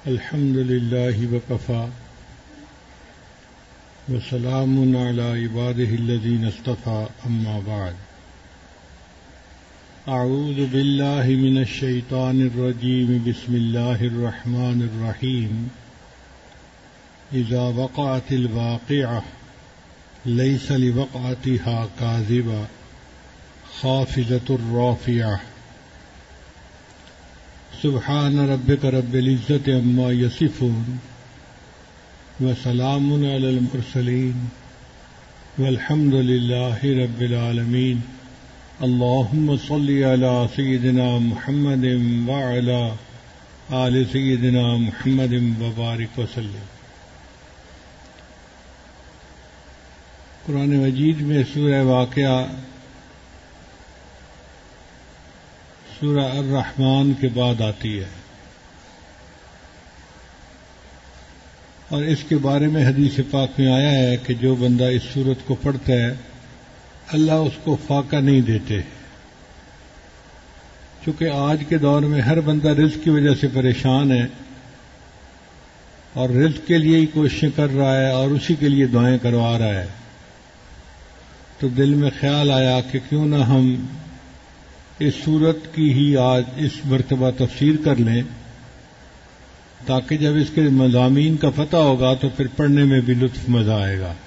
الحمد لله وكفى وسلام على عباده الذين اصطفى أما بعد أعوذ بالله من الشيطان الرجيم بسم الله الرحمن الرحيم إذا وقعت الواقعة ليس لوقعتها كاذبة خافضة رافعة سبحان ربك رب العزة عما يصفون وسلام على المرسلين والحمد لله رب العالمين اللهم صل على سيدنا محمد وعلى آل سيدنا محمد وبارك وسلم. قرآن مجید میں سورہ واقعہ سورہ الرحمن کے بعد آتی ہے اور اس کے بارے میں حدیث پاک میں آیا ہے کہ جو بندہ اس سورت کو پڑھتا ہے اللہ اس کو فاقہ نہیں دیتے، چونکہ آج کے دور میں ہر بندہ رزق کی وجہ سے پریشان ہے اور رزق کے لیے ہی کوششیں کر رہا ہے اور اسی کے لیے دعائیں کروا رہا ہے. تو دل میں خیال آیا کہ کیوں نہ ہم اس سورت کی ہی آج اس مرتبہ تفسیر کر لیں، تاکہ جب اس کے مضامین کا پتہ ہوگا تو پھر پڑھنے میں بھی لطف مزہ آئے گا.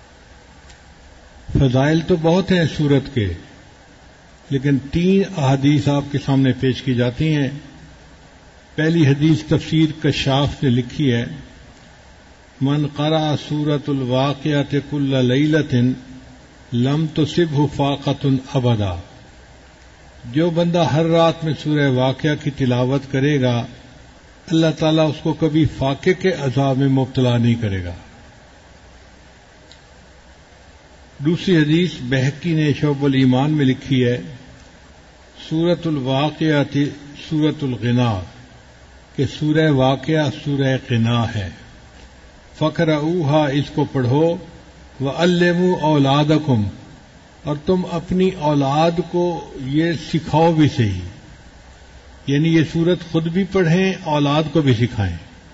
فضائل تو بہت ہیں سورت کے، لیکن 3 احادیث آپ کے سامنے پیش کی جاتی ہیں. پہلی حدیث تفسیر کشاف نے لکھی ہے، من قرأ سورۃ الواقعۃ کل لیلۃ لم تصبہ فاقۃ ابدا. جو بندہ ہر رات میں سورہ واقعہ کی تلاوت کرے گا اللہ تعالیٰ اس کو کبھی فاقے کے عذاب میں مبتلا نہیں کرے گا. دوسری حدیث بہقی نے شعب الایمان میں لکھی ہے، سورۃ الواقعہ سورۃ الغنا، کہ سورہ واقعہ سورہ غنا ہے. فقرؤوہا، اس کو پڑھو، وعلموا اولادکم، اور تم اپنی اولاد کو یہ سکھاؤ بھی صحیح، یعنی یہ سورت خود بھی پڑھیں اولاد کو بھی سکھائیں.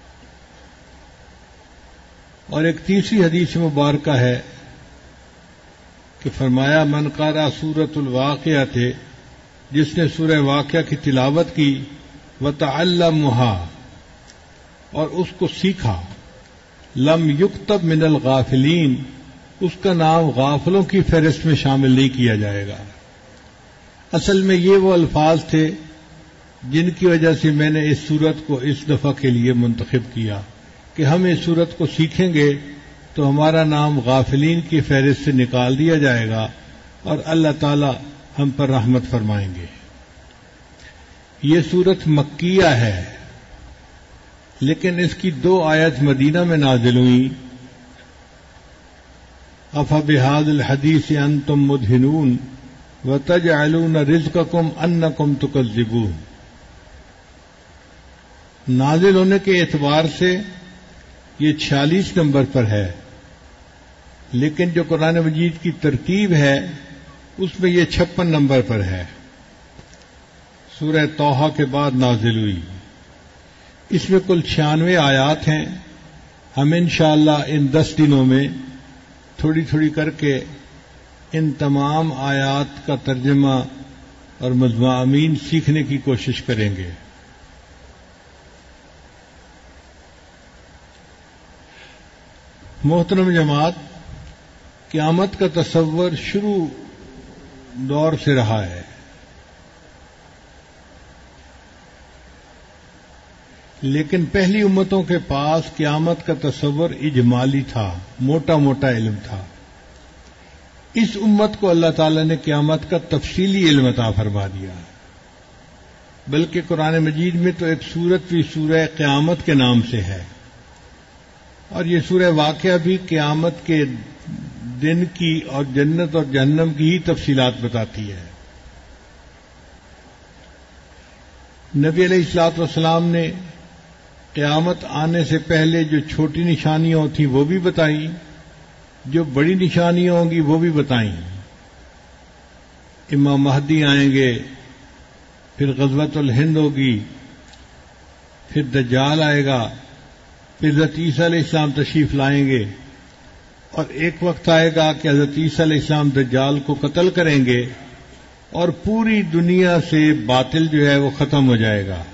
اور ایک تیسری حدیث مبارکہ ہے کہ فرمایا من قرأ سورۃ الواقعہ تھے، جس نے سورہ واقعہ کی تلاوت کی، وتعلمها، اور اس کو سیکھا، لم یکتب من الغافلین، اس کا نام غافلوں کی فہرست میں شامل نہیں کیا جائے گا. اصل میں یہ وہ الفاظ تھے جن کی وجہ سے میں نے اس سورت کو اس دفعہ کے لیے منتخب کیا کہ ہم اس سورت کو سیکھیں گے تو ہمارا نام غافلین کی فہرست سے نکال دیا جائے گا اور اللہ تعالی ہم پر رحمت فرمائیں گے. یہ سورت مکیہ ہے، لیکن اس کی 2 آیت مدینہ میں نازل ہوئی. افبہذا الحدیث انتم مدہنون وتجعلون رزقکم انکم تکذبون. نازل ہونے کے اعتبار سے یہ 46 نمبر پر ہے، لیکن جو قرآن مجید کی ترتیب ہے اس میں یہ 56 نمبر پر ہے. سورہ طٰہٰ کے بعد نازل ہوئی. اس میں کل 96 آیات ہیں. ہم انشاءاللہ ان 10 دنوں میں تھوڑی تھوڑی کر کے ان تمام آیات کا ترجمہ اور مضامین سیکھنے کی کوشش کریں گے. محترم جماعت، قیامت کا تصور شروع دور سے رہا ہے، لیکن پہلی امتوں کے پاس قیامت کا تصور اجمالی تھا، موٹا موٹا علم تھا. اس امت کو اللہ تعالی نے قیامت کا تفصیلی علم عطا فرما دیا، بلکہ قرآن مجید میں تو ایک سورت بھی سورہ قیامت کے نام سے ہے، اور یہ سورہ واقعہ بھی قیامت کے دن کی اور جنت اور جہنم کی ہی تفصیلات بتاتی ہے. نبی علیہ الصلوۃ والسلام نے قیامت آنے سے پہلے جو چھوٹی نشانیاں تھیں وہ بھی بتائیں، جو بڑی نشانیاں ہوں گی وہ بھی بتائیں. امام مہدی آئیں گے، پھر غزوۃ الہند ہوگی، پھر دجال آئے گا، پھر حضرت عیسیٰ علیہ السلام تشریف لائیں گے، اور ایک وقت آئے گا کہ حضرت عیسیٰ علیہ السلام دجال کو قتل کریں گے اور پوری دنیا سے باطل جو ہے وہ ختم ہو جائے گا.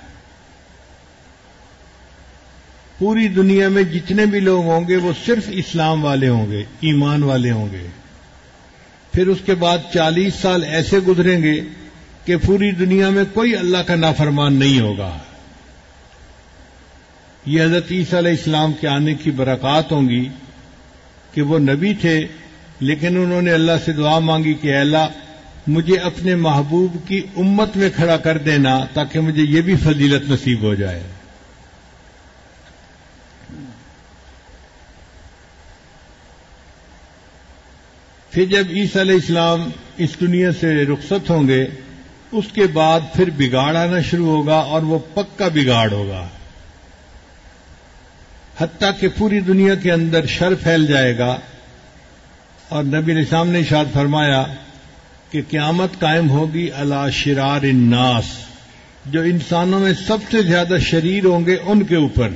پوری دنیا میں جتنے بھی لوگ ہوں گے وہ صرف اسلام والے ہوں گے، ایمان والے ہوں گے. پھر اس کے بعد 40 سال ایسے گزریں گے کہ پوری دنیا میں کوئی اللہ کا نافرمان نہیں ہوگا. یہ حضرت عیسیٰ علیہ السلام کے آنے کی برکات ہوں گی کہ وہ نبی تھے، لیکن انہوں نے اللہ سے دعا مانگی کہ اے اللہ مجھے اپنے محبوب کی امت میں کھڑا کر دینا تاکہ مجھے یہ بھی فضیلت نصیب ہو جائے. پھر جب عیسیٰ علیہ السلام اس دنیا سے رخصت ہوں گے، اس کے بعد پھر بگاڑ آنا شروع ہوگا، اور وہ پکا بگاڑ ہوگا، حتیٰ کہ پوری دنیا کے اندر شر پھیل جائے گا. اور نبی علیہ السلام نے ارشاد فرمایا کہ قیامت قائم ہوگی علی شرار الناس، جو انسانوں میں سب سے زیادہ شریر ہوں گے ان کے اوپر.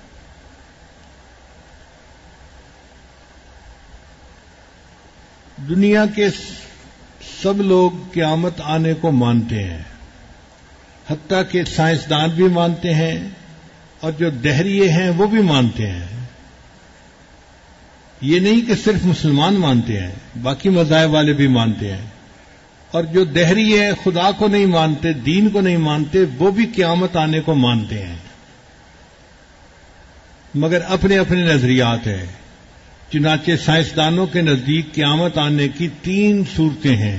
دنیا کے سب لوگ قیامت آنے کو مانتے ہیں، حتیٰ کہ سائنسدان بھی مانتے ہیں، اور جو دہریے ہیں وہ بھی مانتے ہیں. یہ نہیں کہ صرف مسلمان مانتے ہیں، باقی مذاہب والے بھی مانتے ہیں. اور جو دہریے ہیں خدا کو نہیں مانتے، دین کو نہیں مانتے، وہ بھی قیامت آنے کو مانتے ہیں، مگر اپنے اپنے نظریات ہیں. چنانچہ سائنسدانوں کے نزدیک قیامت آنے کی 3 صورتیں ہیں.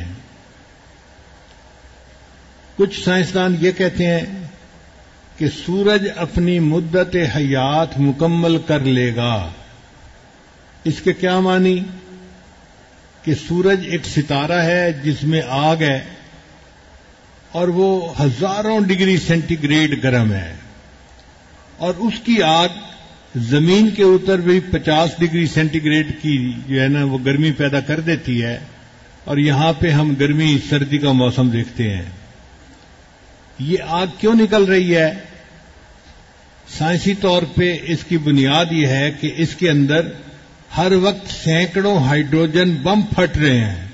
کچھ سائنسدان یہ کہتے ہیں کہ سورج اپنی مدت حیات مکمل کر لے گا. اس کے کیا معنی؟ کہ سورج ایک ستارہ ہے جس میں آگ ہے، اور وہ ہزاروں ڈگری سینٹی گریڈ گرم ہے، اور اس کی آگ زمین کے اوپر بھی 50 ڈگری سینٹی گریڈ کی جو ہے نا وہ گرمی پیدا کر دیتی ہے، اور یہاں پہ ہم گرمی سردی کا موسم دیکھتے ہیں. یہ آگ کیوں نکل رہی ہے؟ سائنسی طور پہ اس کی بنیاد یہ ہے کہ اس کے اندر ہر وقت سینکڑوں ہائیڈروجن بم پھٹ رہے ہیں.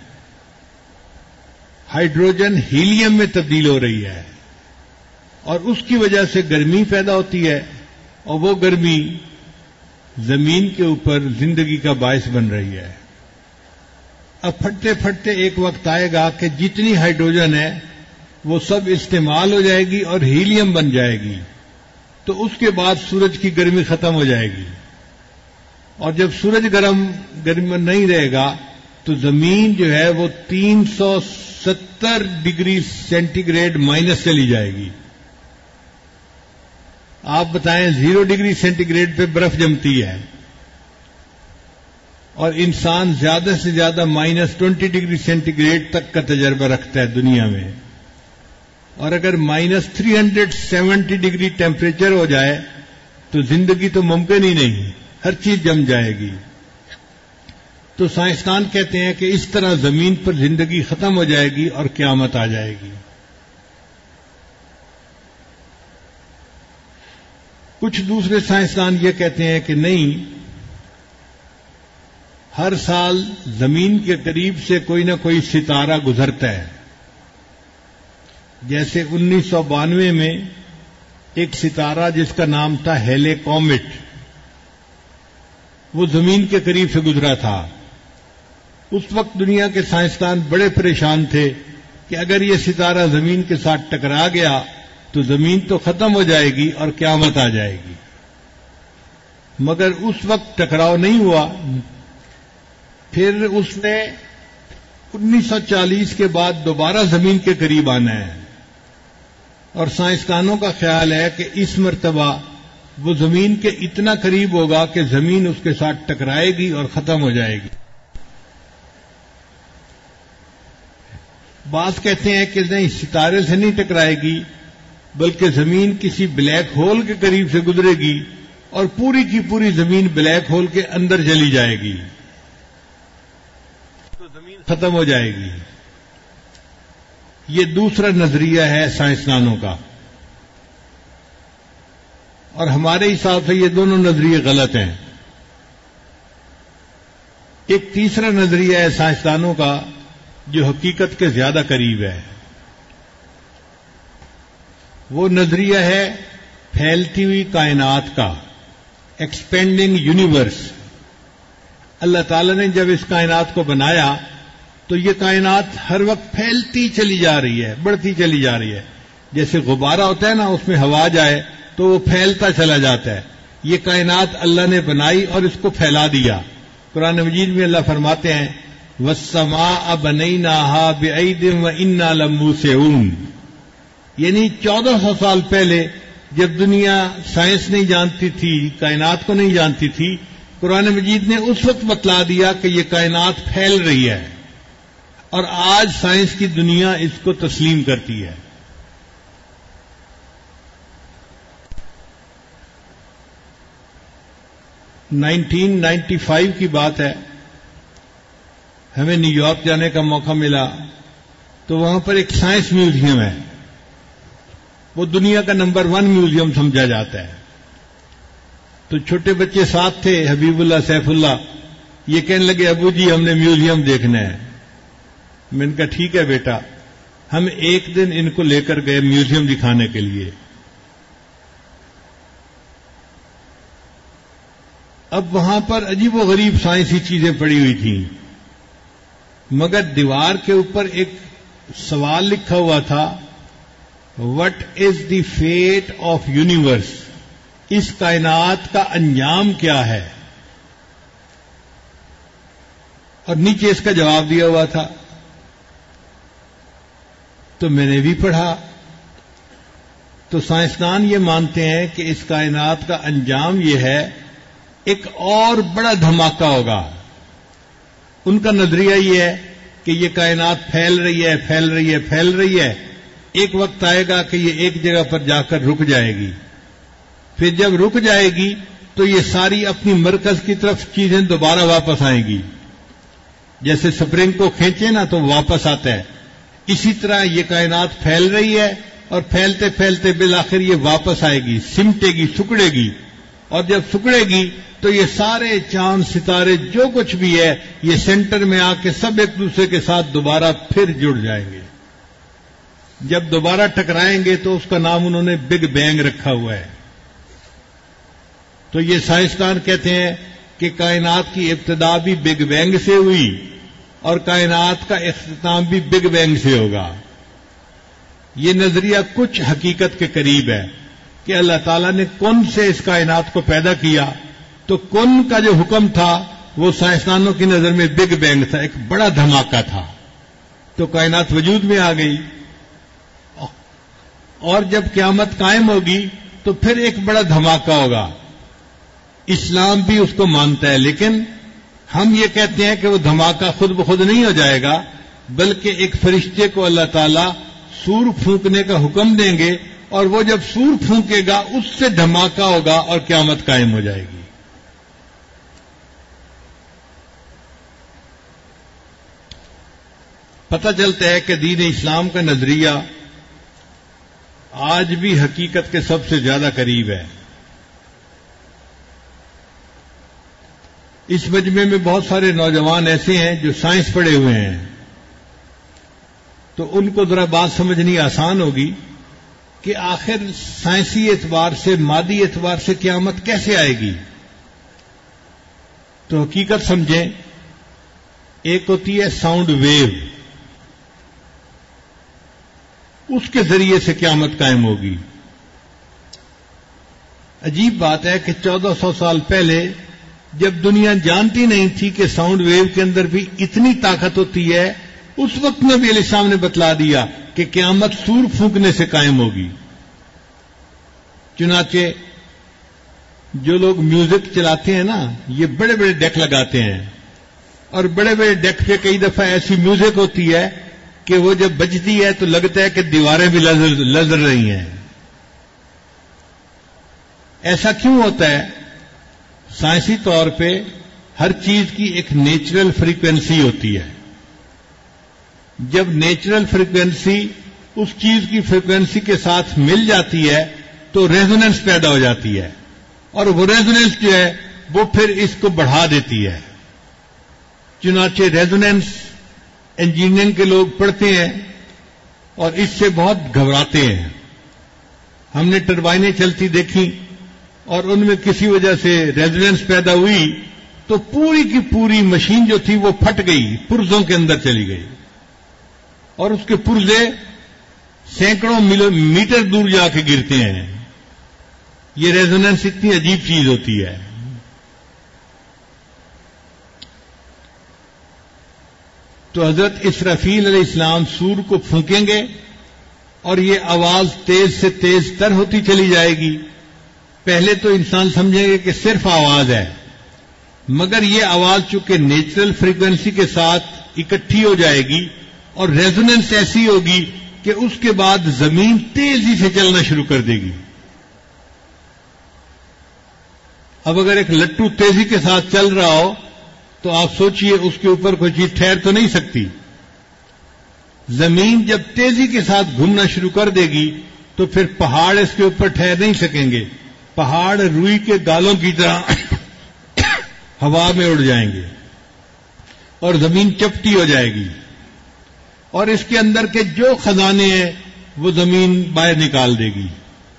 ہائیڈروجن ہیلیم میں تبدیل ہو رہی ہے، اور اس کی وجہ سے گرمی پیدا ہوتی ہے، اور وہ گرمی زمین کے اوپر زندگی کا باعث بن رہی ہے. اب پھٹتے پھٹتے ایک وقت آئے گا کہ جتنی ہائیڈروجن ہے وہ سب استعمال ہو جائے گی اور ہیلیم بن جائے گی، تو اس کے بعد سورج کی گرمی ختم ہو جائے گی. اور جب سورج گرم نہیں رہے گا تو زمین جو ہے وہ 370 ڈگری سینٹی گریڈ مائنس چلی جائے گی. آپ بتائیں 0 ڈگری سینٹی گریڈ پہ برف جمتی ہے، اور انسان زیادہ سے زیادہ -20 ڈگری سینٹی گریڈ تک کا تجربہ رکھتا ہے دنیا میں. اور اگر -370 ڈگری ٹیمپریچر ہو جائے تو زندگی تو ممکن ہی نہیں، ہر چیز جم جائے گی. تو سائنسدان کہتے ہیں کہ اس طرح زمین پر زندگی ختم ہو جائے گی اور قیامت آ جائے گی. کچھ دوسرے سائنسدان یہ کہتے ہیں کہ نہیں، ہر سال زمین کے قریب سے کوئی نہ کوئی ستارہ گزرتا ہے. جیسے 1992 میں ایک ستارہ جس کا نام تھا ہیلے کومیٹ، وہ زمین کے قریب سے گزرا تھا. اس وقت دنیا کے سائنسدان بڑے پریشان تھے کہ اگر یہ ستارہ زمین کے ساتھ ٹکرا گیا تو زمین تو ختم ہو جائے گی اور قیامت آ جائے گی. مگر اس وقت ٹکراؤ نہیں ہوا. پھر اس نے 1940 کے بعد دوبارہ زمین کے قریب آنا ہے، اور سائنسدانوں کا خیال ہے کہ اس مرتبہ وہ زمین کے اتنا قریب ہوگا کہ زمین اس کے ساتھ ٹکرائے گی اور ختم ہو جائے گی. بعض کہتے ہیں کہ نہیں، ستارے سے نہیں ٹکرائے گی بلکہ زمین کسی بلیک ہول کے قریب سے گزرے گی اور پوری کی پوری زمین بلیک ہول کے اندر چلی جائے گی تو زمین ختم ہو جائے گی. یہ دوسرا نظریہ ہے سائنسدانوں کا. اور ہمارے حساب سے یہ دونوں نظریے غلط ہیں. ایک تیسرا نظریہ ہے سائنسدانوں کا جو حقیقت کے زیادہ قریب ہے. وہ نظریہ ہے پھیلتی ہوئی کائنات کا، ایکسپینڈنگ یونیورس. اللہ تعالی نے جب اس کائنات کو بنایا تو یہ کائنات ہر وقت پھیلتی چلی جا رہی ہے، بڑھتی چلی جا رہی ہے. جیسے غبارہ ہوتا ہے نا، اس میں ہوا جائے تو وہ پھیلتا چلا جاتا ہے. یہ کائنات اللہ نے بنائی اور اس کو پھیلا دیا. قرآن مجید میں اللہ فرماتے ہیں وَالسَّمَاءَ بَنَيْنَاهَا بِأَيْدٍ وَإِنَّا لَمُوسِعُونَ. یعنی 1400 سال پہلے جب دنیا سائنس نہیں جانتی تھی، کائنات کو نہیں جانتی تھی، قرآن مجید نے اس وقت بتلا دیا کہ یہ کائنات پھیل رہی ہے، اور آج سائنس کی دنیا اس کو تسلیم کرتی ہے. نائنٹین 95 کی بات ہے، ہمیں نیو یارک جانے کا موقع ملا تو وہاں پر ایک سائنس میوزیم ہے. وہ دنیا کا نمبر 1 میوزیم سمجھا جاتا ہے. تو چھوٹے بچے ساتھ تھے، حبیب اللہ، سیف اللہ. یہ کہنے لگے ابو جی ہم نے میوزیم دیکھنا ہے. میں نے کہا ٹھیک ہے بیٹا. ہم ایک دن ان کو لے کر گئے میوزیم دکھانے کے لیے. اب وہاں پر عجیب و غریب سائنسی چیزیں پڑی ہوئی تھیں، مگر دیوار کے اوپر ایک سوال لکھا ہوا تھا what is the fate of universe. اس کائنات کا انجام کیا ہے؟ اور نیچے اس کا جواب دیا ہوا تھا. تو میں نے بھی پڑھا. تو سائنسدان یہ مانتے ہیں کہ اس کائنات کا انجام یہ ہے ایک اور بڑا دھماکہ ہوگا. ان کا نظریہ یہ ہے کہ یہ کائنات پھیل رہی ہے، پھیل رہی ہے، پھیل رہی ہے. ایک وقت آئے گا کہ یہ ایک جگہ پر جا کر رک جائے گی. پھر جب رک جائے گی تو یہ ساری اپنی مرکز کی طرف چیزیں دوبارہ واپس آئیں گی. جیسے سپرنگ کو کھینچے نا تو واپس آتا ہے، اسی طرح یہ کائنات پھیل رہی ہے اور پھیلتے پھیلتے بالآخر یہ واپس آئے گی، سمٹے گی، سکڑے گی. اور جب سکڑے گی تو یہ سارے چاند ستارے جو کچھ بھی ہے یہ سینٹر میں آ کے سب ایک دوسرے کے ساتھ دوبارہ پھر جڑ جائیں گے. جب دوبارہ ٹکرائیں گے تو اس کا نام انہوں نے بگ بینگ رکھا ہوا ہے. تو یہ سائنسدان کہتے ہیں کہ کائنات کی ابتدا بھی بگ بینگ سے ہوئی اور کائنات کا اختتام بھی بگ بینگ سے ہوگا. یہ نظریہ کچھ حقیقت کے قریب ہے کہ اللہ تعالیٰ نے کن سے اس کائنات کو پیدا کیا، تو کن کا جو حکم تھا وہ سائنسدانوں کی نظر میں بگ بینگ تھا، ایک بڑا دھماکہ تھا. تو کائنات وجود میں آ گئی، اور جب قیامت قائم ہوگی تو پھر ایک بڑا دھماکہ ہوگا. اسلام بھی اس کو مانتا ہے، لیکن ہم یہ کہتے ہیں کہ وہ دھماکہ خود بخود نہیں ہو جائے گا، بلکہ ایک فرشتے کو اللہ تعالیٰ سور پھونکنے کا حکم دیں گے، اور وہ جب سور پھونکے گا اس سے دھماکہ ہوگا اور قیامت قائم ہو جائے گی. پتہ چلتا ہے کہ دین اسلام کا نظریہ آج بھی حقیقت کے سب سے زیادہ قریب ہے. اس مجمع میں بہت سارے نوجوان ایسے ہیں جو سائنس پڑھے ہوئے ہیں، تو ان کو ذرا بات سمجھنی آسان ہوگی کہ آخر سائنسی اعتبار سے، مادی اعتبار سے قیامت کیسے آئے گی. تو حقیقت سمجھیں. ایک ہوتی ہے ساؤنڈ ویو، اس کے ذریعے سے قیامت قائم ہوگی. عجیب بات ہے کہ 1400 سال پہلے جب دنیا جانتی نہیں تھی کہ ساؤنڈ ویو کے اندر بھی اتنی طاقت ہوتی ہے، اس وقت نبی علیہ السلام نے بتلا دیا کہ قیامت سور پھونکنے سے قائم ہوگی. چنانچہ جو لوگ میوزک چلاتے ہیں نا، یہ بڑے بڑے ڈیک لگاتے ہیں، اور بڑے بڑے ڈیک پہ کئی دفعہ ایسی میوزک ہوتی ہے کہ وہ جب بجتی ہے تو لگتا ہے کہ دیواریں بھی لرز رہی ہیں. ایسا کیوں ہوتا ہے؟ سائنسی طور پہ ہر چیز کی ایک نیچرل فریکوینسی ہوتی ہے. جب نیچرل فریکوینسی اس چیز کی فریکوینسی کے ساتھ مل جاتی ہے تو ریزوننس پیدا ہو جاتی ہے، اور وہ ریزوننس جو ہے وہ پھر اس کو بڑھا دیتی ہے. چنانچہ ریزوننس انجینئرنگ کے لوگ پڑھتے ہیں اور اس سے بہت گھبراتے ہیں. ہم نے ٹربائنیں چلتی دیکھی اور ان میں کسی وجہ سے ریزوننس پیدا ہوئی تو پوری کی پوری مشین جو تھی وہ پھٹ گئی، پرزوں کے اندر چلی گئی، اور اس کے پرزے سینکڑوں میٹر دور جا کے گرتے ہیں. یہ ریزوننس اتنی عجیب چیز ہوتی ہے. تو حضرت اسرافیل علیہ السلام سور کو پھونکیں گے اور یہ آواز تیز سے تیز تر ہوتی چلی جائے گی. پہلے تو انسان سمجھیں گے کہ صرف آواز ہے، مگر یہ آواز چونکہ نیچرل فریکوینسی کے ساتھ اکٹھی ہو جائے گی اور ریزوننس ایسی ہوگی کہ اس کے بعد زمین تیزی سے چلنا شروع کر دے گی. اب اگر ایک لٹو تیزی کے ساتھ چل رہا ہو تو آپ سوچئے اس کے اوپر کوئی چیز ٹھہر تو نہیں سکتی. زمین جب تیزی کے ساتھ گھومنا شروع کر دے گی تو پھر پہاڑ اس کے اوپر ٹھہر نہیں سکیں گے. پہاڑ روئی کے گالوں کی طرح ہوا میں اڑ جائیں گے اور زمین چپٹی ہو جائے گی، اور اس کے اندر کے جو خزانے ہیں وہ زمین باہر نکال دے گی.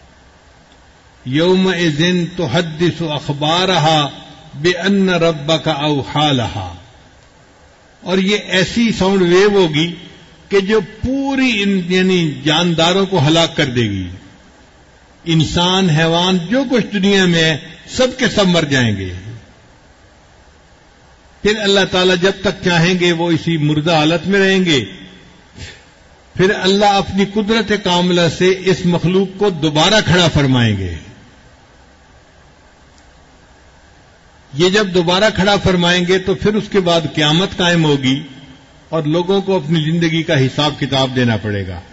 یومئذ تحدث اخبارها بان ربک اوحی لها. اور یہ ایسی ساؤنڈ ویو ہوگی کہ جو پوری یعنی جانداروں کو ہلاک کر دے گی. انسان، حیوان، جو کچھ دنیا میں ہے سب کے سب مر جائیں گے. پھر اللہ تعالیٰ جب تک چاہیں گے وہ اسی مردہ حالت میں رہیں گے. پھر اللہ اپنی قدرت کاملہ سے اس مخلوق کو دوبارہ کھڑا فرمائیں گے. یہ جب دوبارہ کھڑا فرمائیں گے تو پھر اس کے بعد قیامت قائم ہوگی اور لوگوں کو اپنی زندگی کا حساب کتاب دینا پڑے گا.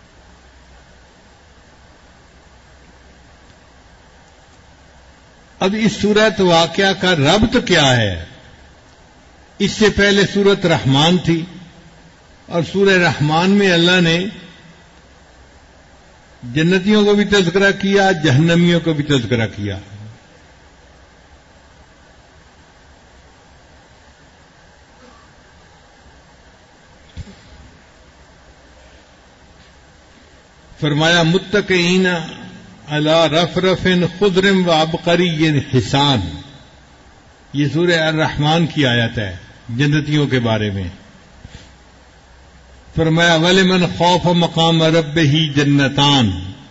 اب اس صورت واقعہ کا ربط کیا ہے؟ اس سے پہلے سورت رحمان تھی، اور سورہ رحمان میں اللہ نے جنتیوں کو بھی تذکرہ کیا، جہنمیوں کو بھی تذکرہ کیا. فرمایا متقین علی رفرف خضر و عبقری حسان. یہ سورہ الرحمن کی آیت ہے جنتیوں کے بارے میں. فرمایا ولمن خوف مقام ربہ جنتان.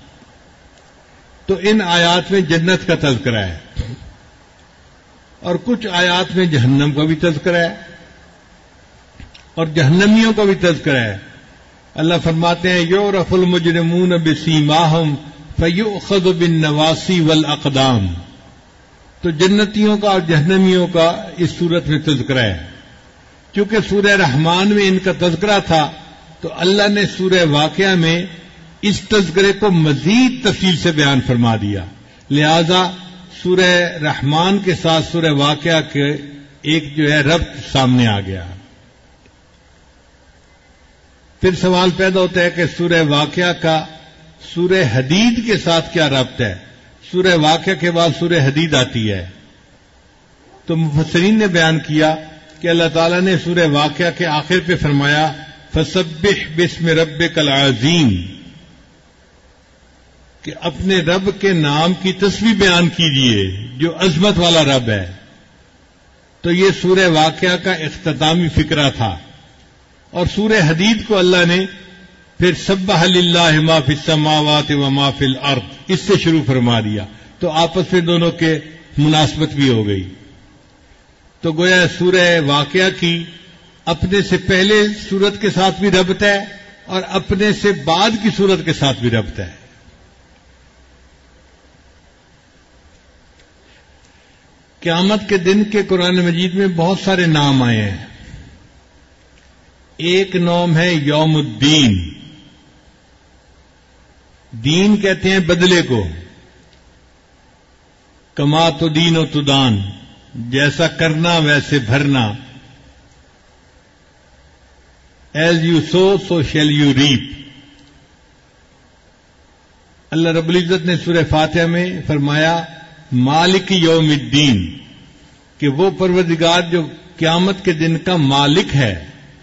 تو ان آیات میں جنت کا تذکرہ ہے اور کچھ آیات میں جہنم کا بھی تذکرہ ہے اور جہنمیوں کا بھی تذکرہ ہے. اللہ فرماتے ہیں یعرف المجرمون بسیماہم فیؤخذ بالنواصی والاقدام. تو جنتیوں کا اور جہنمیوں کا اس صورت میں تذکرہ ہے. چونکہ سورہ رحمان میں ان کا تذکرہ تھا تو اللہ نے سورہ واقعہ میں اس تذکرے کو مزید تفصیل سے بیان فرما دیا. لہذا سورہ رحمان کے ساتھ سورہ واقعہ کے ایک جو ہے ربط سامنے آ گیا. پھر سوال پیدا ہوتا ہے کہ سورہ واقعہ کا سورہ حدید کے ساتھ کیا ربط ہے؟ سورہ واقعہ کے بعد سورہ حدید آتی ہے. تو مفسرین نے بیان کیا کہ اللہ تعالیٰ نے سورہ واقعہ کے آخر پہ فرمایا فسبح باسم ربک العظیم، کہ اپنے رب کے نام کی تسبیح بیان کیجیے جو عظمت والا رب ہے. تو یہ سورہ واقعہ کا اختتامی فقرہ تھا. اور سورہ حدید کو اللہ نے پھر سبح للہ ما فی السماوات و ما فی الارض اس سے شروع فرما دیا. تو آپس میں دونوں کے مناسبت بھی ہو گئی. تو گویا سورہ واقعہ کی اپنے سے پہلے سورت کے ساتھ بھی ربط ہے اور اپنے سے بعد کی سورت کے ساتھ بھی ربط ہے. قیامت کے دن کے قرآن مجید میں بہت سارے نام آئے ہیں. ایک نام ہے یوم الدین. دین کہتے ہیں بدلے کو. کما تو دین و تدان، جیسا کرنا ویسے بھرنا. As you sow so shall you reap. اللہ رب العزت نے سورہ فاتحہ میں فرمایا مالک یوم الدین، کہ وہ پروردگار جو قیامت کے دن کا مالک ہے.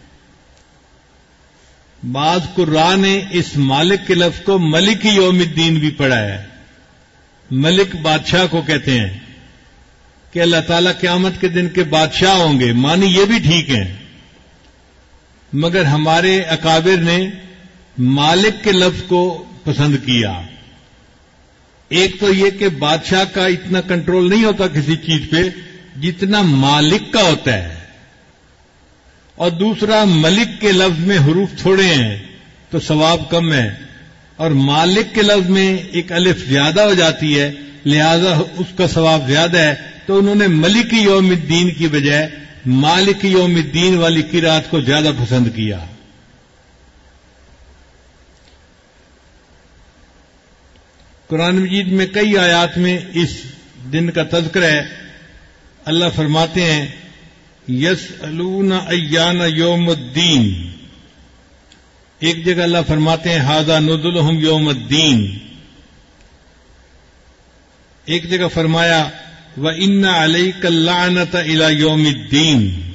بعض قراء نے اس مالک کے لفظ کو ملک یوم الدین بھی پڑھا ہے. ملک بادشاہ کو کہتے ہیں کہ اللہ تعالیٰ قیامت کے دن کے بادشاہ ہوں گے، معنی یہ بھی ٹھیک ہے، مگر ہمارے اکابر نے مالک کے لفظ کو پسند کیا. ایک تو یہ کہ بادشاہ کا اتنا کنٹرول نہیں ہوتا کسی چیز پہ جتنا مالک کا ہوتا ہے، اور دوسرا ملک کے لفظ میں حروف تھوڑے ہیں تو ثواب کم ہے، اور مالک کے لفظ میں ایک الف زیادہ ہو جاتی ہے لہذا اس کا ثواب زیادہ ہے، تو انہوں نے ملک یوم الدین کی بجائے مالک یوم الدین والی قرات کو زیادہ پسند کیا. قرآن مجید میں کئی آیات میں اس دن کا تذکرہ ہے. اللہ فرماتے ہیں یسألون ایان یوم الدین، ایک جگہ اللہ فرماتے ہیں ھذا نزلہم یوم الدین، ایک جگہ فرمایا وَإِنَّ عَلَيْكَ اللَّعْنَةَ إِلَى يَوْمِ الدِّينِ،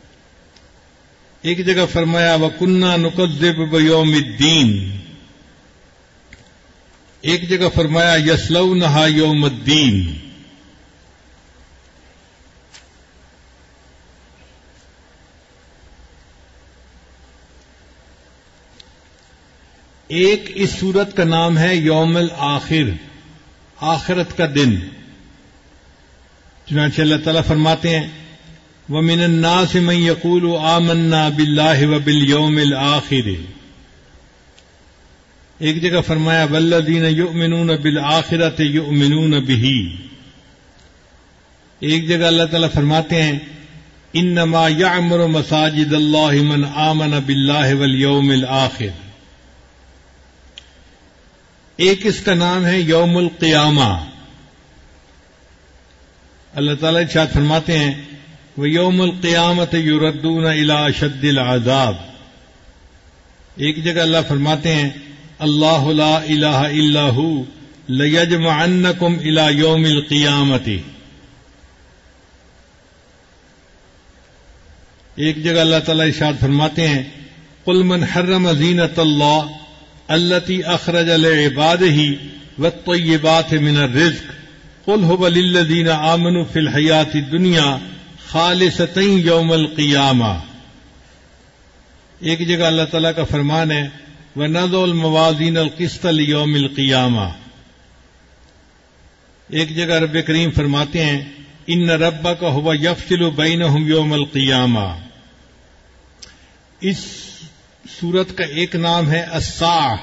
ایک جگہ فرمایا وَكُنَّا نُكَذِّبُ بِيَوْمِ الدِّينِ، ایک جگہ فرمایا يَصْلَوْنَهَا يَوْمَ الدِّينِ. ایک اس سورت کا نام ہے یوم الآخر، آخرت کا دن. چنانچہ اللہ تعالیٰ فرماتے ہیں وَمِنَ النَّاسِ مَن يَقُولُ آمَنَّا بِاللَّهِ وَبِالْيَوْمِ الْآخِرِ، ایک جگہ فرمایا وَالَّذِينَ يُؤْمِنُونَ بِالْآخِرَةِ يُؤْمِنُونَ بِهِ، ایک جگہ اللہ تعالیٰ فرماتے ہیں إِنَّمَا يَعْمُرُ مَسَاجِدَ اللَّهِ مَنْ آمَنَ بِاللَّهِ وَالْيَوْمِ الْآخِرِ. ایک اس کا نام ہے یوم القیامہ. اللہ تعالیٰ ارشاد فرماتے ہیں وَيَوْمُ الْقِيَامَةِ يُرَدُّونَ إِلَىٰ أَشَدِّ الْعَذَابِ، ایک جگہ اللہ فرماتے ہیں اللہ لا الہ الا ہو لَيَجْمَعَنَّكُمْ إِلَىٰ يَوْمِ الْقِيَامَةِ، ایک جگہ اللہ تعالیٰ ارشاد فرماتے ہیں قُلْ مَنْ حَرَّمَ زِينَةَ اللَّهِ الَّتِي أَخْرَجَ لِعِبَادِهِ وَالطَّيِّبَاتِ مِنَ الرِّزْقِ قُلْ هُوَ لِلَّذِينَ آمَنُوا فِي الْحَيَاةِ الدُّنْيَا خَالِصَةً يَوْمَ الْقِيَامَةِ، ایک جگہ اللہ تعالیٰ کا فرمان ہے وَنَضَعُ الْمَوَازِينَ الْقِسْطَ لِيَوْمِ الْقِيَامَةِ، ایک جگہ رب کریم فرماتے ہیں إِنَّ رَبَّكَ هُوَ يَفْصِلُ بَيْنَهُمْ يَوْمَ الْقِيَامَةِ. اس سورت کا ایک نام ہے الساعہ،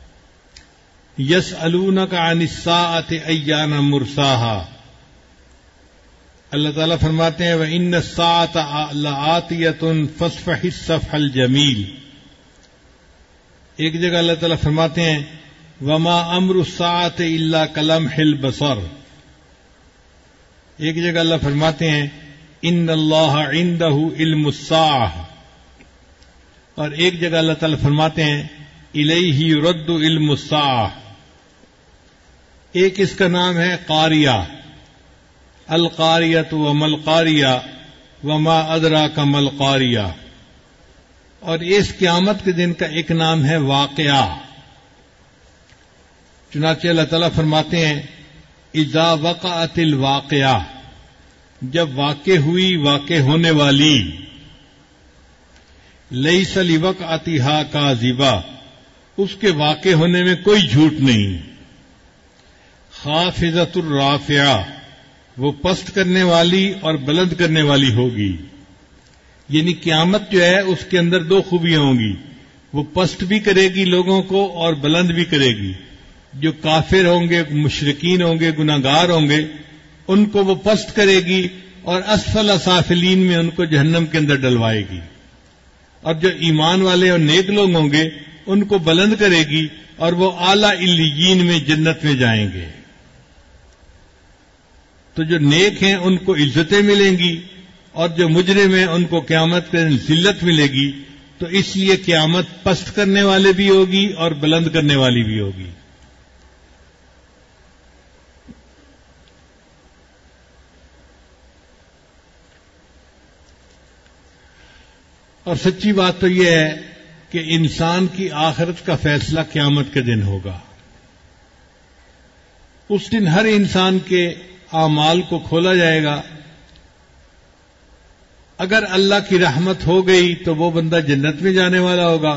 یسألونک عن الساعۃ ایان مرساہا. اللہ تعالیٰ فرماتے ہیں وَإِنَّ السَّاعَةَ لَآتِيَةٌ فَاصْفَحِ الصَّفْحَ الْجَمِيلَ، ایک جگہ اللہ تعالیٰ فرماتے ہیں وَمَا أَمْرُ السَّاعَةِ إِلَّا كَلَمْحِ الْبَصَرِ، ایک جگہ اللہ فرماتے ہیں إِنَّ اللَّهَ عِندَهُ عِلْمُ السَّاعَةِ، اور ایک جگہ اللہ تعالیٰ فرماتے ہیں الیہ یرد علم الساعہ. ایک اس کا نام ہے قاریہ، القاریۃ وما القاریہ وما ادراک ما القاریہ، اور اس قیامت کے دن کا ایک نام ہے واقعہ. چنانچہ اللہ تعالیٰ فرماتے ہیں اذا وقعت الواقعہ، جب واقع ہوئی واقع ہونے والی، لیس لوقعتہا کاذبہ، اس کے واقع ہونے میں کوئی جھوٹ نہیں. خافضۃ الرافعہ، وہ پست کرنے والی اور بلند کرنے والی ہوگی. یعنی قیامت جو ہے اس کے اندر دو خوبیاں ہوں گی، وہ پست بھی کرے گی لوگوں کو اور بلند بھی کرے گی. جو کافر ہوں گے، مشرکین ہوں گے، گناہگار ہوں گے، ان کو وہ پست کرے گی اور اسفل سافلین میں ان کو جہنم کے اندر ڈلوائے گی. اور جو ایمان والے اور نیک لوگ ہوں گے ان کو بلند کرے گی اور وہ اعلیٰ علیین میں جنت میں جائیں گے. تو جو نیک ہیں ان کو عزتیں ملیں گی اور جو مجرم ہیں ان کو قیامت کے دن ذلت ملے گی. تو اس لیے قیامت پست کرنے والے بھی ہوگی اور بلند کرنے والی بھی ہوگی. اور سچی بات تو یہ ہے کہ انسان کی آخرت کا فیصلہ قیامت کے دن ہوگا. اس دن ہر انسان کے اعمال کو کھولا جائے گا. اگر اللہ کی رحمت ہو گئی تو وہ بندہ جنت میں جانے والا ہوگا،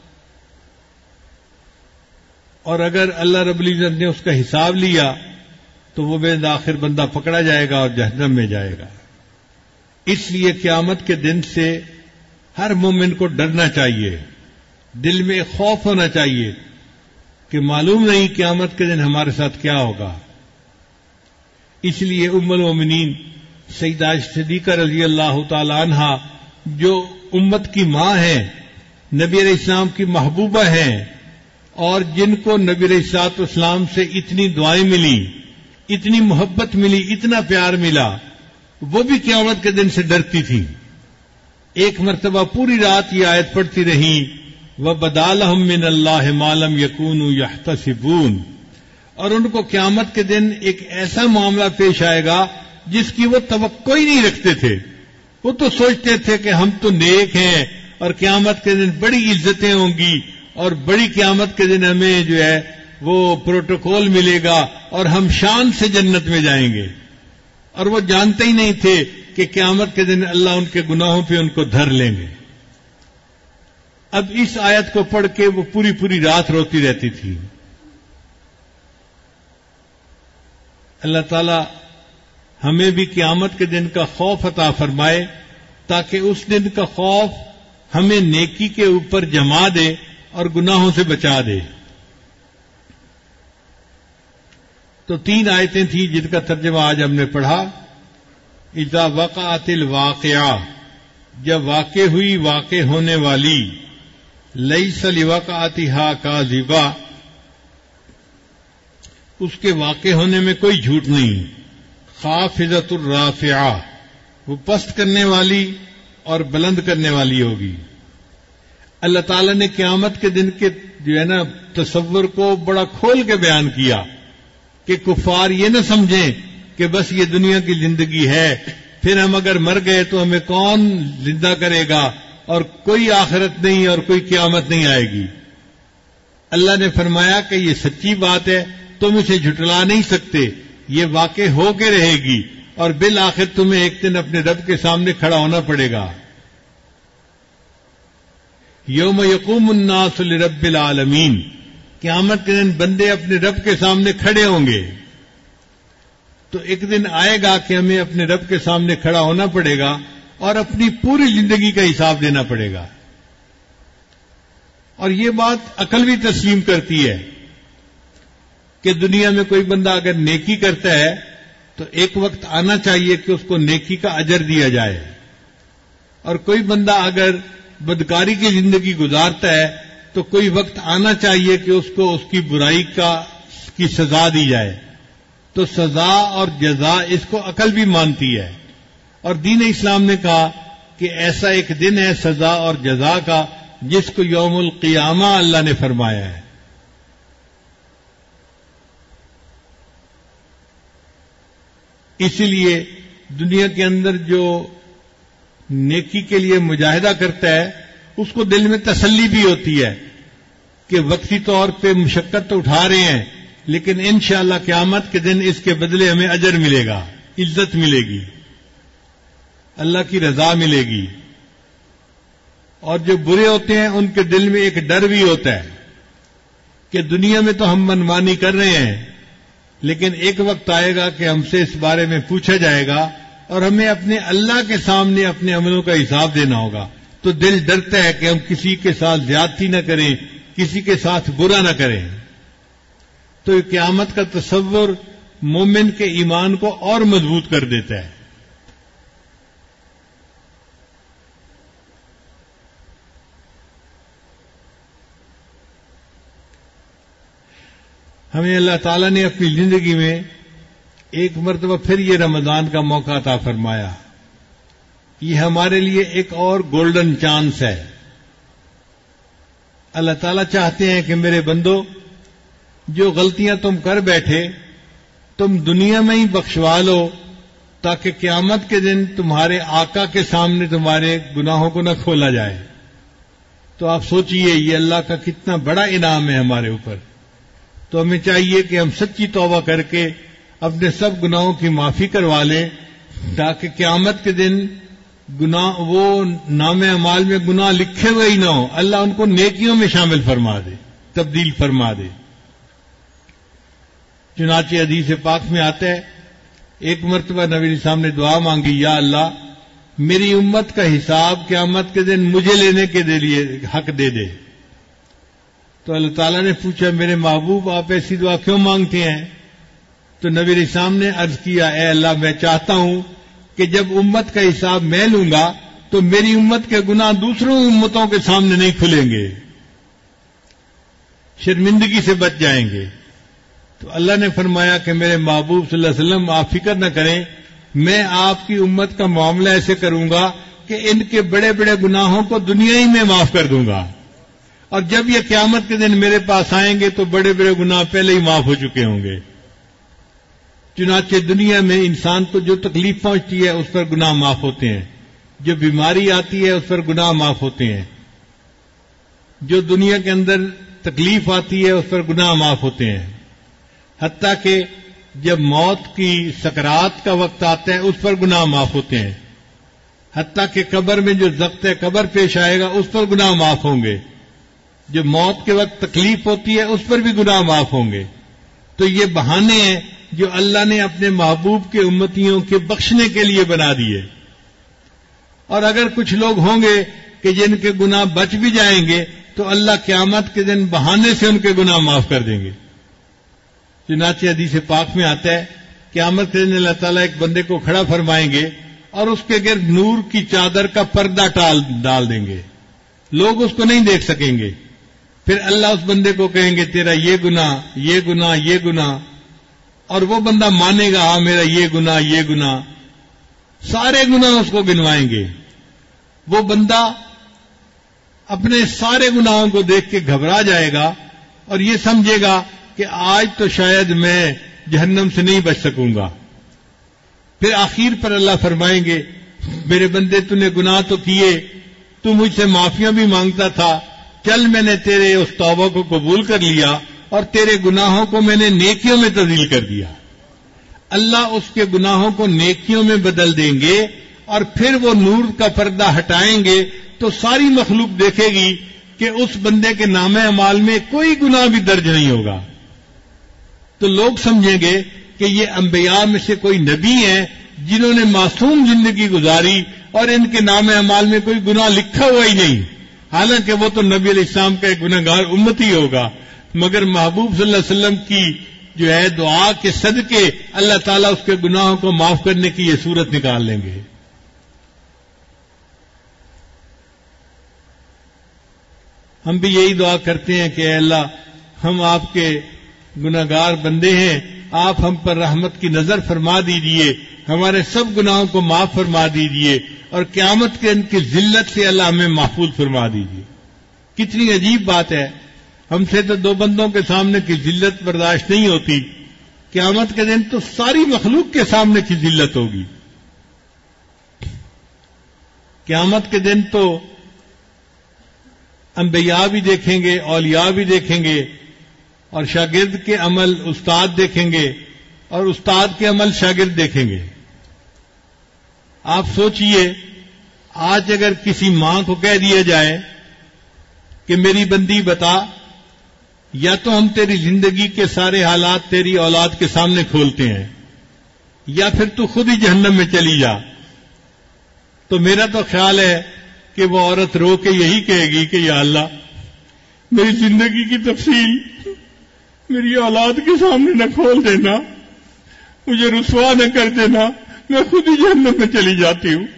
اور اگر اللہ رب العزت نے اس کا حساب لیا تو وہ بالآخر بندہ پکڑا جائے گا اور جہنم میں جائے گا. اس لیے قیامت کے دن سے ہر مومن کو ڈرنا چاہیے، دل میں خوف ہونا چاہیے کہ معلوم نہیں قیامت کے دن ہمارے ساتھ کیا ہوگا. اس لیے ام المومنین سیدہ صدیقہ رضی اللہ تعالی عنہا جو امت کی ماں ہیں، نبی علیہ السلام کی محبوبہ ہیں، اور جن کو نبی علیہ الصلوۃ والسلام سے اتنی دعائیں ملی، اتنی محبت ملی، اتنا پیار ملا، وہ بھی قیامت کے دن سے ڈرتی تھی. ایک مرتبہ پوری رات یہ آیت پڑھتی رہیں وَبَدَا لَهُم مِّنَ اللَّهِ مَا لَمْ يَكُونُوا يَحْتَسِبُونَ، اور ان کو قیامت کے دن ایک ایسا معاملہ پیش آئے گا جس کی وہ توقع ہی نہیں رکھتے تھے. وہ تو سوچتے تھے کہ ہم تو نیک ہیں اور قیامت کے دن بڑی عزتیں ہوں گی اور بڑی قیامت کے دن ہمیں جو ہے وہ پروٹوکول ملے گا اور ہم شان سے جنت میں جائیں گے. اور وہ جانتے ہی نہیں تھے کہ قیامت کے دن اللہ ان کے گناہوں پہ ان کو دھر لیں گے. اب اس آیت کو پڑھ کے وہ پوری پوری رات روتی رہتی تھی. اللہ تعالی ہمیں بھی قیامت کے دن کا خوف عطا فرمائے تاکہ اس دن کا خوف ہمیں نیکی کے اوپر جما دے اور گناہوں سے بچا دے. تو 3 آیتیں تھیں جن کا ترجمہ آج ہم نے پڑھا. اذا وقعت الواقعہ، جب واقع ہوئی واقع ہونے والی، لیس لوقعتها کاذبہ، اس کے واقع ہونے میں کوئی جھوٹ نہیں. خافضۃ الرافعہ، وہ پست کرنے والی اور بلند کرنے والی ہوگی. اللہ تعالیٰ نے قیامت کے دن کے جو ہے نا تصور کو بڑا کھول کے بیان کیا کہ کفار یہ نہ سمجھیں کہ بس یہ دنیا کی زندگی ہے، پھر ہم اگر مر گئے تو ہمیں کون زندہ کرے گا، اور کوئی آخرت نہیں اور کوئی قیامت نہیں آئے گی. اللہ نے فرمایا کہ یہ سچی بات ہے، تم اسے جھٹلا نہیں سکتے، یہ واقع ہو کے رہے گی اور بالآخر تمہیں ایک دن اپنے رب کے سامنے کھڑا ہونا پڑے گا. یوم یقوم الناس لرب العالمین، قیامت کے دن بندے اپنے رب کے سامنے کھڑے ہوں گے. تو ایک دن آئے گا کہ ہمیں اپنے رب کے سامنے کھڑا ہونا پڑے گا اور اپنی پوری زندگی کا حساب دینا پڑے گا. اور یہ بات عقل بھی تسلیم کرتی ہے کہ دنیا میں کوئی بندہ اگر نیکی کرتا ہے تو ایک وقت آنا چاہیے کہ اس کو نیکی کا اجر دیا جائے، اور کوئی بندہ اگر بدکاری کی زندگی گزارتا ہے تو کوئی وقت آنا چاہیے کہ اس کو اس کی برائی کی سزا دی جائے. تو سزا اور جزا اس کو عقل بھی مانتی ہے، اور دین اسلام نے کہا کہ ایسا ایک دن ہے سزا اور جزا کا جس کو یوم القیامہ اللہ نے فرمایا ہے. اسی لیے دنیا کے اندر جو نیکی کے لیے مجاہدہ کرتا ہے اس کو دل میں تسلی بھی ہوتی ہے کہ وقتی طور پہ مشقت تو اٹھا رہے ہیں، لیکن انشاءاللہ قیامت کے دن اس کے بدلے ہمیں اجر ملے گا، عزت ملے گی، اللہ کی رضا ملے گی. اور جو برے ہوتے ہیں ان کے دل میں ایک ڈر بھی ہوتا ہے کہ دنیا میں تو ہم منمانی کر رہے ہیں، لیکن ایک وقت آئے گا کہ ہم سے اس بارے میں پوچھا جائے گا اور ہمیں اپنے اللہ کے سامنے اپنے عملوں کا حساب دینا ہوگا. تو دل ڈرتا ہے کہ ہم کسی کے ساتھ زیادتی نہ کریں، کسی کے ساتھ برا نہ کریں. تو قیامت کا تصور مومن کے ایمان کو اور مضبوط کر دیتا ہے. ہمیں اللہ تعالیٰ نے اپنی زندگی میں ایک مرتبہ پھر یہ رمضان کا موقع عطا فرمایا. یہ ہمارے لیے ایک اور گولڈن چانس ہے. اللہ تعالیٰ چاہتے ہیں کہ میرے بندو، جو غلطیاں تم کر بیٹھے تم دنیا میں ہی بخشوا لو تاکہ قیامت کے دن تمہارے آقا کے سامنے تمہارے گناہوں کو نہ کھولا جائے۔ تو آپ سوچئے یہ اللہ کا کتنا بڑا انعام ہے ہمارے اوپر۔ تو ہمیں چاہیے کہ ہم سچی توبہ کر کے اپنے سب گناہوں کی معافی کروا لیں، تاکہ قیامت کے دن گناہ وہ نام اعمال میں گناہ لکھے ہوئے ہی نہ ہوں، اللہ ان کو نیکیوں میں شامل فرما دے، تبدیل فرما دے۔ چنانچہ حدیث پاک میں آتا ہے، ایک مرتبہ نبی علیہ السلام نے دعا مانگی، یا اللہ میری امت کا حساب قیامت کے دن مجھے لینے کے لیے حق دے دے۔ تو اللہ تعالیٰ نے پوچھا، میرے محبوب آپ ایسی دعا کیوں مانگتے ہیں؟ تو نبی علیہ السلام نے عرض کیا، اے اللہ میں چاہتا ہوں کہ جب امت کا حساب میں لوں گا تو میری امت کے گناہ دوسروں امتوں کے سامنے نہیں کھلیں گے، شرمندگی سے بچ جائیں گے۔ تو اللہ نے فرمایا کہ میرے محبوب صلی اللہ علیہ وسلم آپ فکر نہ کریں، میں آپ کی امت کا معاملہ ایسے کروں گا کہ ان کے بڑے بڑے گناہوں کو دنیا ہی میں معاف کر دوں گا، اور جب یہ قیامت کے دن میرے پاس آئیں گے تو بڑے بڑے گناہ پہلے ہی معاف ہو چکے ہوں گے۔ چنانچہ دنیا میں انسان کو جو تکلیف پہنچتی ہے اس پر گناہ معاف ہوتے ہیں، جو بیماری آتی ہے اس پر گناہ معاف ہوتے ہیں، جو دنیا کے اندر تکلیف آتی ہے اس پر گناہ معاف ہوتے ہیں، حتیٰ کہ جب موت کی سکرات کا وقت آتا ہے اس پر گناہ معاف ہوتے ہیں، حتیٰ کہ قبر میں جو ضبط قبر پیش آئے گا اس پر گناہ معاف ہوں گے، جب موت کے وقت تکلیف ہوتی ہے اس پر بھی گناہ معاف ہوں گے۔ تو یہ بہانے ہیں جو اللہ نے اپنے محبوب کے امتیوں کے بخشنے کے لیے بنا دیے، اور اگر کچھ لوگ ہوں گے کہ جن کے گناہ بچ بھی جائیں گے تو اللہ قیامت کے دن بہانے سے ان کے گناہ معاف کر دیں گے۔ چنانچہ حدیث پاک میں آتا ہے، قیامت کے دن اللہ تعالیٰ ایک بندے کو کھڑا فرمائیں گے اور اس کے گرد نور کی چادر کا پردہ ڈال دیں گے، لوگ اس کو نہیں دیکھ سکیں گے۔ پھر اللہ اس بندے کو کہیں گے تیرا یہ گناہ، یہ گناہ، یہ گناہ، اور وہ بندہ مانے گا ہاں میرا یہ گناہ، یہ گناہ، سارے گناہ اس کو گنوائیں گے۔ وہ بندہ اپنے سارے گناہوں کو دیکھ کے گھبرا جائے گا اور یہ سمجھے گا کہ آج تو شاید میں جہنم سے نہیں بچ سکوں گا۔ پھر آخر پر اللہ فرمائیں گے، میرے بندے تو نے گناہ تو کیے، تو مجھ سے معافیاں بھی مانگتا تھا، چل میں نے تیرے اس توبہ کو قبول کر لیا اور تیرے گناہوں کو میں نے نیکیوں میں تبدیل کر دیا۔ اللہ اس کے گناہوں کو نیکیوں میں بدل دیں گے اور پھر وہ نور کا پردہ ہٹائیں گے تو ساری مخلوق دیکھے گی کہ اس بندے کے نام اعمال میں کوئی گناہ بھی درج نہیں ہوگا۔ تو لوگ سمجھیں گے کہ یہ انبیاء میں سے کوئی نبی ہیں جنہوں نے معصوم زندگی گزاری اور ان کے نام اعمال میں کوئی گناہ لکھا ہوا ہی نہیں، حالانکہ وہ تو نبی علیہ السلام کا ایک گنہگار امتی ہوگا، مگر محبوب صلی اللہ علیہ وسلم کی جو ہے دعا کے صدقے اللہ تعالیٰ اس کے گناہوں کو معاف کرنے کی یہ صورت نکال لیں گے۔ ہم بھی یہی دعا کرتے ہیں کہ اے اللہ ہم آپ کے گناہگار بندے ہیں، آپ ہم پر رحمت کی نظر فرما دیجئے، ہمارے سب گناہوں کو معاف فرما دیجئے اور قیامت کے ان کی ذلت سے اللہ ہمیں محفوظ فرما دیجئے۔ کتنی عجیب بات ہے، ہم سے تو دو بندوں کے سامنے کی ذلت برداشت نہیں ہوتی، قیامت کے دن تو ساری مخلوق کے سامنے کی ذلت ہوگی۔ قیامت کے دن تو انبیاء بھی دیکھیں گے، اولیاء بھی دیکھیں گے، اور شاگرد کے عمل استاد دیکھیں گے اور استاد کے عمل شاگرد دیکھیں گے۔ آپ سوچئے، آج اگر کسی ماں کو کہہ دیا جائے کہ میری بندی بتا، یا تو ہم تیری زندگی کے سارے حالات تیری اولاد کے سامنے کھولتے ہیں یا پھر تو خود ہی جہنم میں چلی جا، تو میرا تو خیال ہے کہ وہ عورت رو کے یہی کہے گی کہ یا اللہ میری زندگی کی تفصیل میری اولاد کے سامنے نہ کھول دینا، مجھے رسوا نہ کر دینا، میں خود ہی جہنم میں چلی جاتی ہوں۔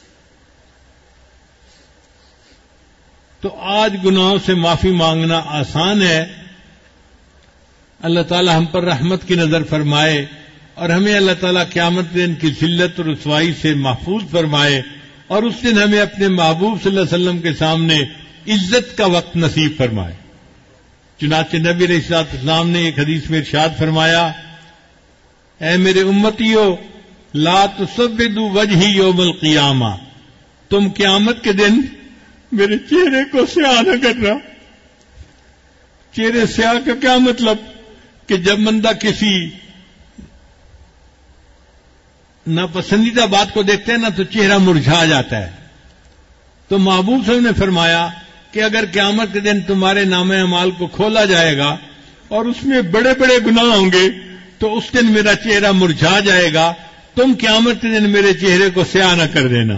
تو آج گناہوں سے معافی مانگنا آسان ہے، اللہ تعالی ہم پر رحمت کی نظر فرمائے اور ہمیں اللہ تعالی قیامت دن کی ذلت اور رسوائی سے محفوظ فرمائے، اور اس دن ہمیں اپنے محبوب صلی اللہ علیہ وسلم کے سامنے عزت کا وقت نصیب فرمائے۔ چنانچہ نبی علیہ السلام نے ایک حدیث میں ارشاد فرمایا، اے میرے امتیو لا تسودوا وجہی یوم القیامہ، تم قیامت کے دن میرے چہرے کو سیاہ نہ کرنا۔ چہرے سیاہ کا کیا مطلب؟ کہ جب بندہ کسی ناپسندیدہ بات کو دیکھتے ہیں نا تو چہرہ مرجھا جاتا ہے۔ تو محبوب صلی اللہ علیہ وسلم نے فرمایا کہ اگر قیامت کے دن تمہارے نامہ اعمال کو کھولا جائے گا اور اس میں بڑے بڑے گناہ ہوں گے تو اس دن میرا چہرہ مرجھا جائے گا، تم قیامت کے دن میرے چہرے کو سیاہ نہ کر دینا۔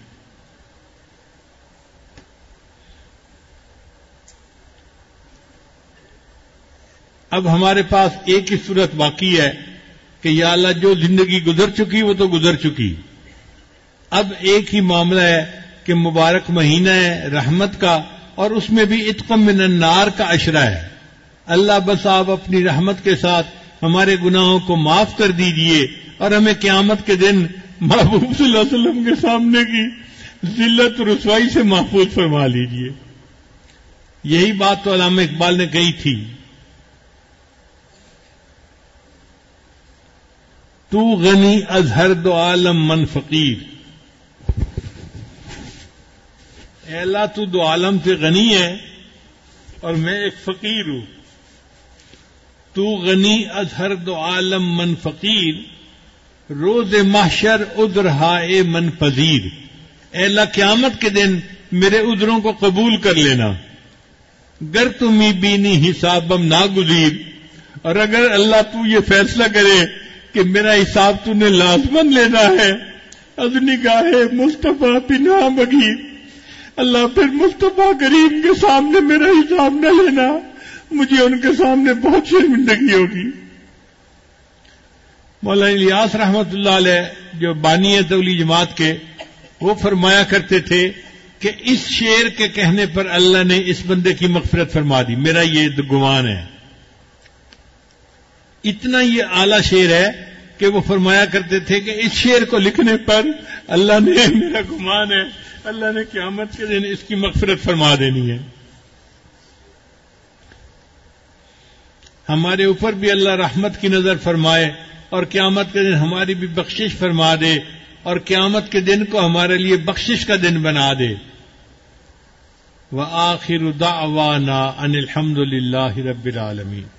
اب ہمارے پاس ایک ہی صورت باقی ہے کہ یا اللہ جو زندگی گزر چکی وہ تو گزر چکی، اب ایک ہی معاملہ ہے کہ مبارک مہینہ ہے رحمت کا، اور اس میں بھی عتق من النار کا عشرہ ہے۔ اللہ بس آپ اپنی رحمت کے ساتھ ہمارے گناہوں کو معاف کر دیجئے اور ہمیں قیامت کے دن محبوب صلی اللہ علیہ وسلم کے سامنے کی ذلت و رسوائی سے محفوظ فرما لیجئے۔ یہی بات تو علامہ اقبال نے کہی تھی، تو غنی از ہر دو عالم من فقیر، اے اللہ تو دو عالم سے غنی ہے اور میں ایک فقیر ہوں۔ تو غنی از ہر دو عالم من فقیر، روز محشر عذر ہائے من پذیر۔ اے اللہ قیامت کے دن میرے عذروں کو قبول کر لینا، گر تمی بینی حسابم ناگزیر، اور اگر اللہ تو یہ فیصلہ کرے کہ میرا حساب تو نے لازمن لینا ہے، از نگاہ مصطفیٰ پناہ بگیر، اللہ پھر مصطفیٰ کریم کے سامنے میرا حساب نہ لینا، مجھے ان کے سامنے بہت شرمندگی ہوگی۔ مولانا الیاس رحمت اللہ علیہ جو بانی تبلیغ جماعت کے، وہ فرمایا کرتے تھے کہ اس شعر کے کہنے پر اللہ نے اس بندے کی مغفرت فرما دی، میرا یہ گمان ہے۔ اتنا یہ اعلیٰ شعر ہے کہ وہ فرمایا کرتے تھے کہ اس شعر کو لکھنے پر اللہ نے، میرا گمان ہے اللہ نے قیامت کے دن اس کی مغفرت فرما دینی ہے۔ ہمارے اوپر بھی اللہ رحمت کی نظر فرمائے اور قیامت کے دن ہماری بھی بخشش فرما دے، اور قیامت کے دن کو ہمارے لیے بخشش کا دن بنا دے۔ وآخر دعوانا ان الحمد للہ رب العالمین۔